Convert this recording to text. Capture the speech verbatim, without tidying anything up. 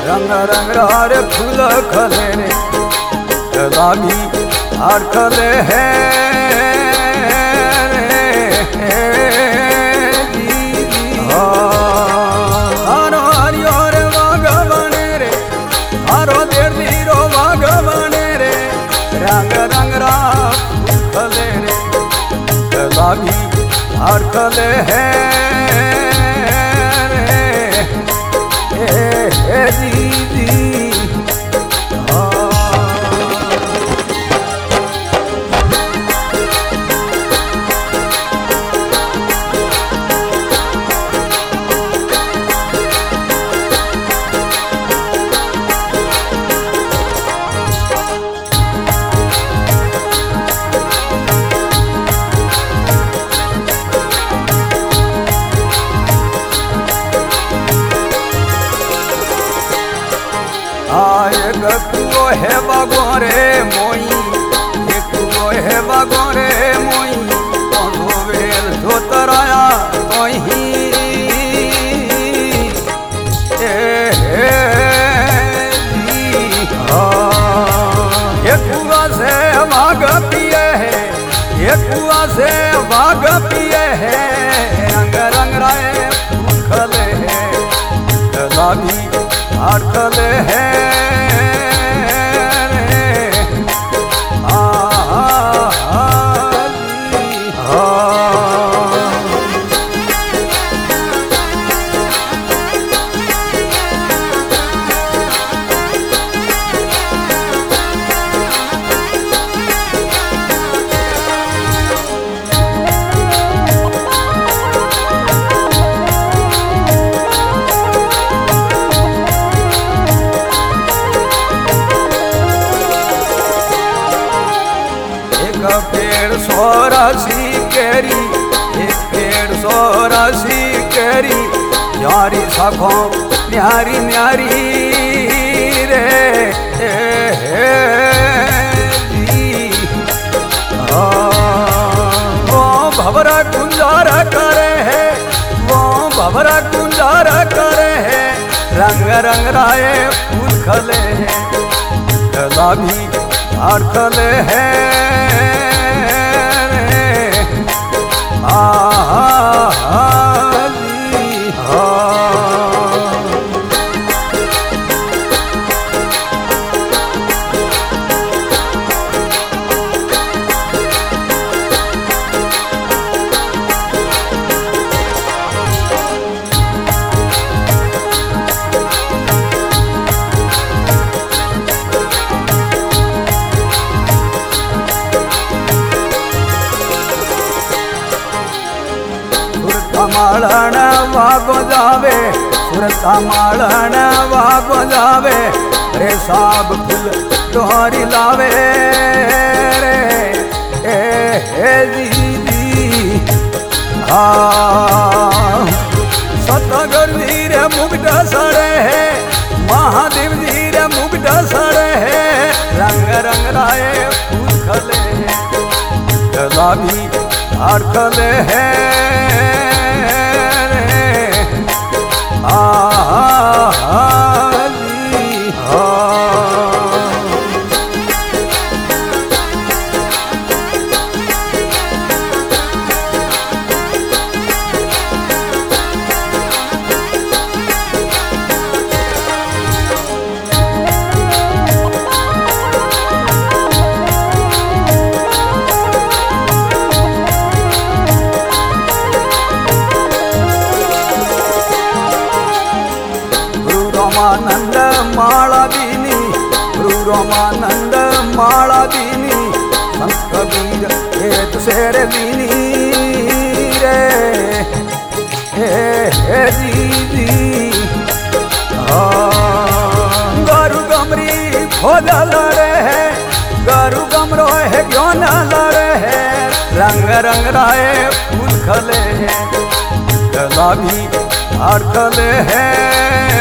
रंग रंग रे फूल खले रे गुलाबी हार खले है हारो हरियो रे वाग बने रे हारो देर धीरो वाग बने रे रंग रंग रा फूल खले रे गुलाबी हार खले है दीदी एक कुओ है बागोरे मोई एक कुओ है बागोरे मोई तो वेल धोतराया तो ही एक कुआ से भाग पिए है एक कुआ से भाग पिए है रंग रंग राय फूल खले है गुलाबी हार खले है पेड़ सोरासी केरी एक पेड़ सोरासी केरी न्यारी साखों न्यारी न्यारी रे ए, ए, वो भवरा कुंजारा करे है वो भवरा कुंजारा करे है रंग रंग राय फूल खले है गुलाबी हार खले है मालन वागो जावे सुरता मालन वागो जावे रे साब फूल तोहरी लावे रे ए, ए दीदी हाँ सतगर धीरे मुगट सड़े है महादेव धीरे मुगट सड़े है रंग रंग राय फूल खले है गुलाबी हार खले है रोमानंद माला दीनी रोमानंद माला दीनी संत कबीर एक शेर दीनी रे हे हे दीदी गरु गमरी खोल लड़े है गरु गमरो है क्यों न लड़े है रंग रंग राय फूल खले है गुलाबी हार खले है